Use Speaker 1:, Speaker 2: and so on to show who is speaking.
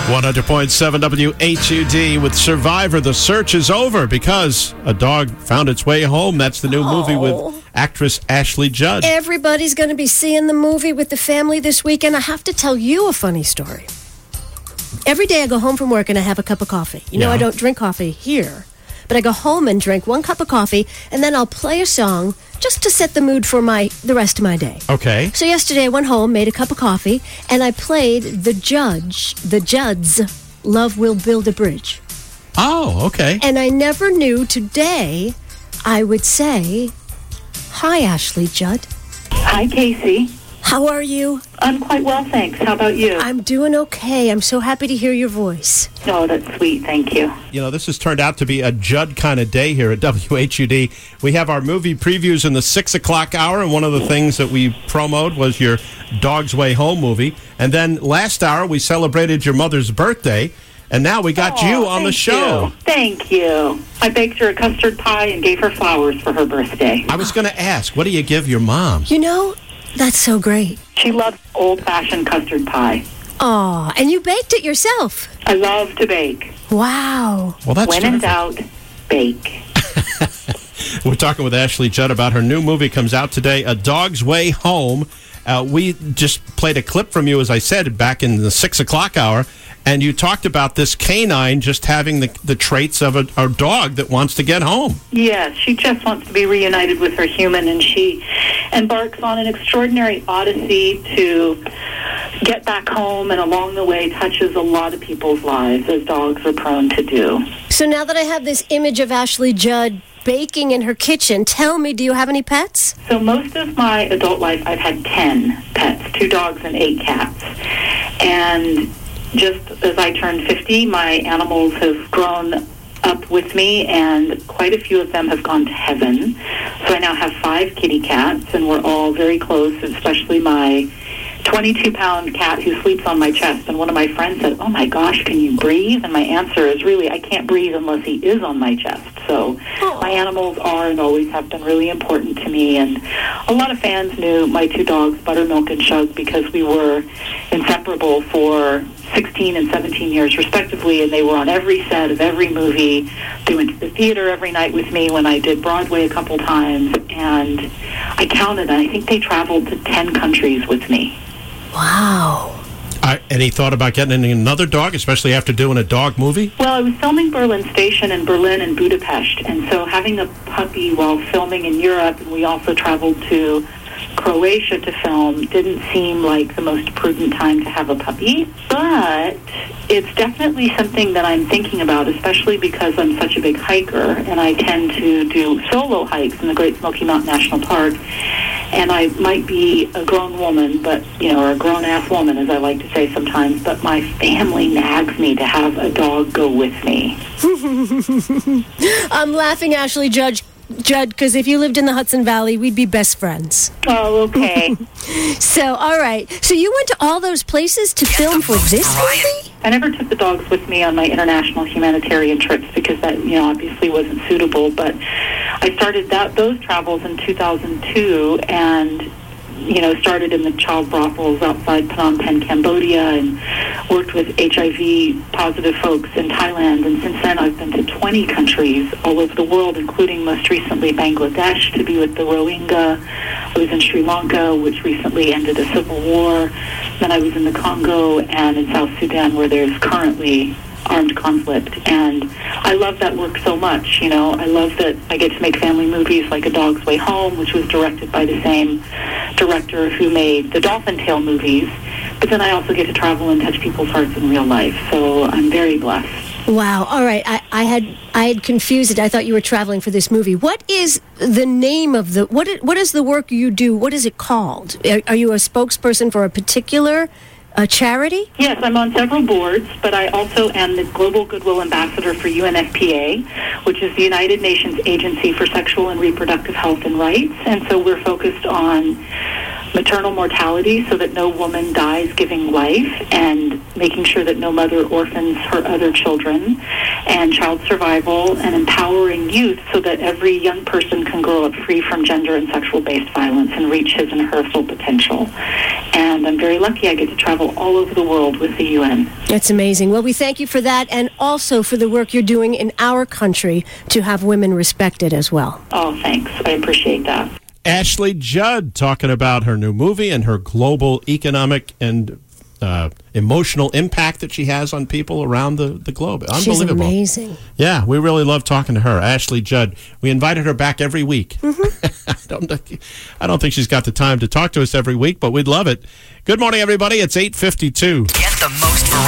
Speaker 1: 100.7 WHUD with Survivor. The search is over because a dog found its way home. That's the new movie with actress Ashley Judd.
Speaker 2: Everybody's going to be seeing the movie with the family this weekend. I have to tell you a funny story. Every day I go home from work and I have a cup of coffee. You know, I don't drink coffee here, but I go home and drink one cup of coffee, and then I'll play a song just to set the mood for the rest of my day.
Speaker 1: Okay.
Speaker 2: So yesterday I went home, made a cup of coffee, and I played the Judds' Love Will Build a Bridge.
Speaker 1: Oh, okay.
Speaker 2: And I never knew today I would say, hi, Ashley Judd.
Speaker 3: Hi, Casey.
Speaker 2: How are you?
Speaker 3: I'm quite well, thanks. How about you?
Speaker 2: I'm doing okay. I'm so happy to hear your voice.
Speaker 3: Oh, that's sweet. Thank you.
Speaker 1: You know, this has turned out to be a Judd kind of day here at WHUD. We have our movie previews in the 6 o'clock hour, and one of the things that we promoted was your Dog's Way Home movie. And then last hour, we celebrated your mother's birthday, and now we got you on the show.
Speaker 3: Thank you. I baked her a custard pie and gave her flowers for her birthday.
Speaker 1: I was going to ask, what do you give your mom?
Speaker 2: You know, that's so great.
Speaker 3: She loves old-fashioned custard pie.
Speaker 2: Aw, and you baked it yourself.
Speaker 3: I love to bake.
Speaker 2: Wow.
Speaker 1: Well, that's
Speaker 3: when in doubt, bake.
Speaker 1: We're talking with Ashley Judd about her new movie. Comes out today, A Dog's Way Home. We just played a clip from you, as I said, back in the 6 o'clock hour, and you talked about this canine just having the traits of a dog that wants to get home.
Speaker 3: Yes, she just wants to be reunited with her human, and she embarks on an extraordinary odyssey to get back home, and along the way touches a lot of people's lives, as dogs are prone to do.
Speaker 2: So now that I have this image of Ashley Judd baking in her kitchen, tell me, do you have any pets?
Speaker 3: So most of my adult life, I've had 10 pets, 2 dogs and 8 cats. And just as I turned 50, my animals have grown up with me, and quite a few of them have gone to heaven. So I now have 5 kitty cats, and we're all very close, especially my 22-pound cat who sleeps on my chest. And one of my friends said, oh my gosh, can you breathe? And my answer is really, I can't breathe unless he is on my chest. So my animals are and always have been really important to me. And a lot of fans knew my 2 dogs, Buttermilk and Shug, because we were inseparable for 16 and 17 years respectively, and they were on every set of every movie. They went to the theater every night with me when I did Broadway a couple times, and I counted, and I think they traveled to 10 countries with me.
Speaker 2: Wow.
Speaker 1: Any thought about getting another dog, especially after doing a dog movie?
Speaker 3: Well, I was filming Berlin Station in Berlin and Budapest, and so having a puppy while filming in Europe, and we also traveled to Croatia to film, didn't seem like the most prudent time to have a puppy. But it's definitely something that I'm thinking about, especially because I'm such a big hiker, and I tend to do solo hikes in the Great Smoky Mountain National Park. And I might be a grown woman, but, or a grown-ass woman, as I like to say sometimes, but my family nags me to have a dog go with me.
Speaker 2: I'm laughing, Ashley Judd, because if you lived in the Hudson Valley, we'd be best friends.
Speaker 3: Oh, okay.
Speaker 2: So, all right. So you went to all those places to film for this movie?
Speaker 3: I never took the dogs with me on my international humanitarian trips because that, obviously wasn't suitable. But I started those travels in 2002 and, started in the child brothels outside Phnom Penh, Cambodia, and worked with HIV-positive folks in Thailand. And since then, I've been to 20 countries all over the world, including most recently Bangladesh to be with the Rohingya. I was in Sri Lanka, which recently ended a civil war. Then I was in the Congo and in South Sudan, where there's currently armed conflict. And I love that work so much, I love that I get to make family movies like A Dog's Way Home, which was directed by the same director who made the Dolphin Tale movies. But then I also get to travel and touch people's hearts in real life. So I'm very blessed.
Speaker 2: Wow. All right. I had confused it. I thought you were traveling for this movie. What is the name of what is the work you do? What is it called? Are you a spokesperson for a particular charity?
Speaker 3: Yes, I'm on several boards, but I also am the Global Goodwill Ambassador for UNFPA, which is the United Nations Agency for Sexual and Reproductive Health and Rights. And so we're focused on maternal mortality so that no woman dies giving life, and making sure that no mother orphans her other children. and child survival and empowering youth so that every young person can grow up free from gender and sexual-based violence and reach his and her full potential. And I'm very lucky I get to travel all over the world with the UN.
Speaker 2: That's amazing. Well, we thank you for that and also for the work you're doing in our country to have women respected as well.
Speaker 3: Oh, thanks. I appreciate that.
Speaker 1: Ashley Judd talking about her new movie and her global economic and emotional impact that she has on people around the globe. Unbelievable.
Speaker 2: She's amazing.
Speaker 1: Yeah, we really love talking to her. Ashley Judd. We invited her back every week. I don't think she's got the time to talk to us every week, but we'd love it. Good morning, everybody. It's 8:52.
Speaker 4: Get the